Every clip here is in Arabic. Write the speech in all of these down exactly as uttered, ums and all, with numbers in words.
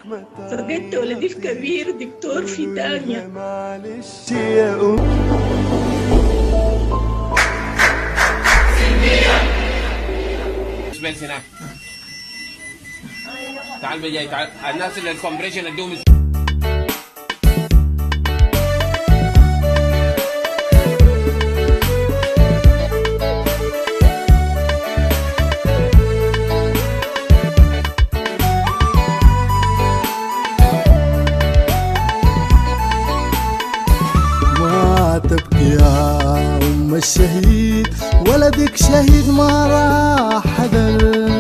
فقدت ولدي الكبير دكتور في تانية. معلش يا أم. بس هناك تعال بجاي تعال الناس اللي الكومبريشن ادوهم. ما تبكي يا أم الشهيد، ولدك شهيد ما راح حذر،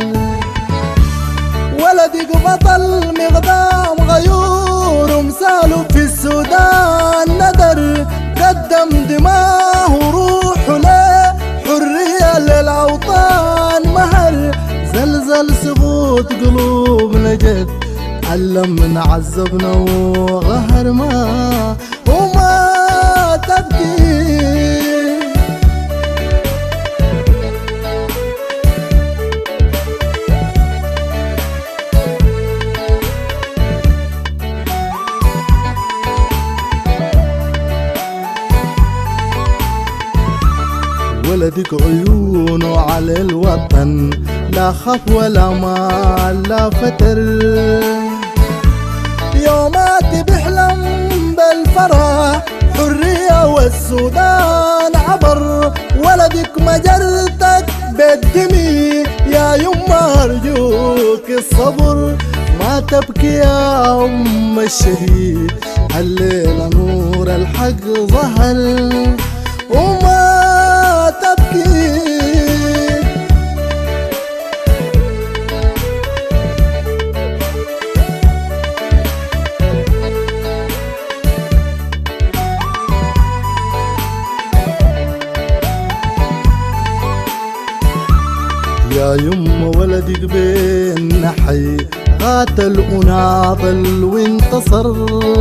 ولدك بطل مقدام غيور ومثاله في السودان ندر، قدم دماه وروحه لحرية للأوطان مهر، زلزل سقوط قلوبنا جد، علم من عذبنا وغهر ما وما تبكي. ولدك عيونه على الوطن، لا خف ولا مال لا فتر، يومات بيحلم بالفرح حرية والسودان عبر، ولدك مجرتك بالدمي يا يما أرجوك الصبر، ما تبكي يا أم الشهيد، الليلة نور الحق ظهر وما تبكي. يا يما ولدك بين حي، قاتل وناضل وانتصر،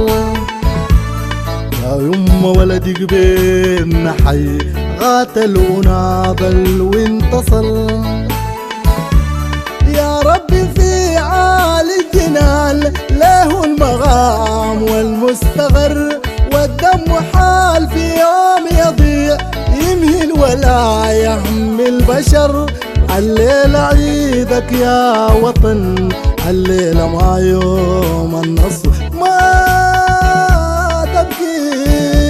يا يما ولدك بين حي، قاتل وناضل وانتصر، يا ربي في عالي الجنان له المغام والمستغر، والدم حال في يوم يضيع يمهل ولا يحمل بشر، الليلة عيدك يا وطن، الليلة ما يوم النصر ما تبكي.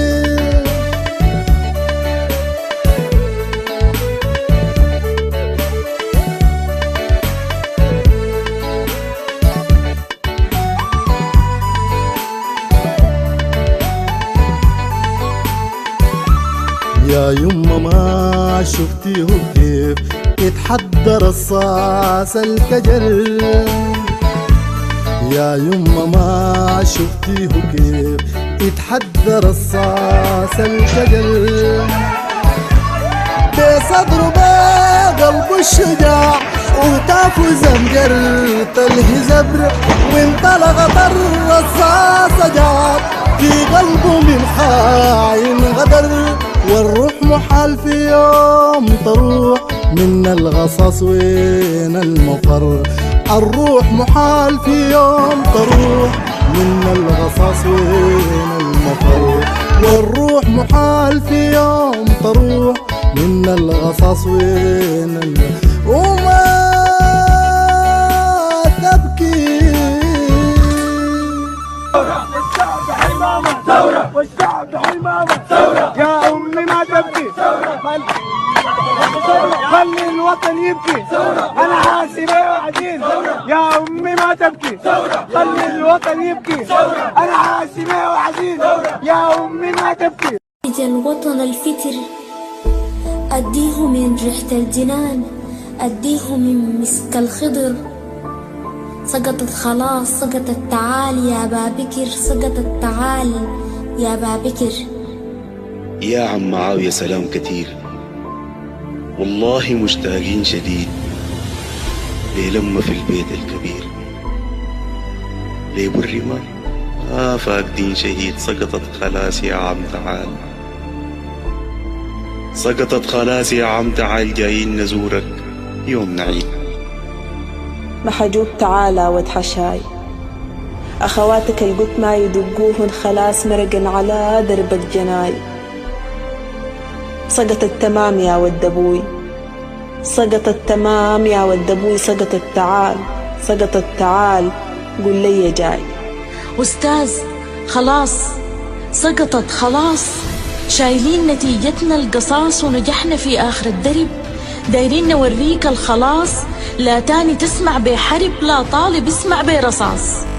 يا يما ما شفتيه كيف يتحدى رصاص الكجل، يا يما ما شفتيه كيف يتحدى رصاص الكجل، بصدره بقلبه الشجاع وتافه زمجرة الهزبر، وانطلقت الرصاصة جاب في قلبه من خاين غدر، والروح محال في يوم تروح من الغصص وين المفر، الروح محال في يوم تروح من الغصص وين المفر، والروح محال في يوم تروح من الغصص وين المفر وما تبكي. والشعب حمامة ثورة، والشعب حمامة ثورة، يا أمي ما تبكي ثورة، خلي الوطن يبكي ثورة، أنا حاسب وعدين ثورة، يا أمي ما تبكي ثورة، خلي الوطن يبكي ثورة، أنا حاسب وعدين ثورة، يا أمي ما تبكي. الوطن الفتر أديه من ريحة الجنان، أديه من مسك الخضر، سقطت خلاص سقطت تعال يا أبا بكر، سقطت تعال يا أبا بكر. يا عم معاوية سلام كتير، والله مشتاقين شديد للمة في البيت الكبير، ليه بالرمال آه فاقدين شهيد، سقطت خلاص يا عم تعال، سقطت خلاص يا عم تعال، جايين نزورك يوم نعيد. محجوب تعالى وتحشاي، أخواتك القط ما يدقوهن خلاص مرقن على دربك جناي. سقط التمام يا ود أبوي، سقط التمام يا ود أبوي، سقط التعال، سقط التعال قل لي جاي. أستاذ خلاص سقطت خلاص، شايلين نتيجتنا القصاص ونجحنا في آخر الدرب، دايرين نوريك الخلاص، لا تاني تسمع بحرب، لا طالب اسمع برصاص.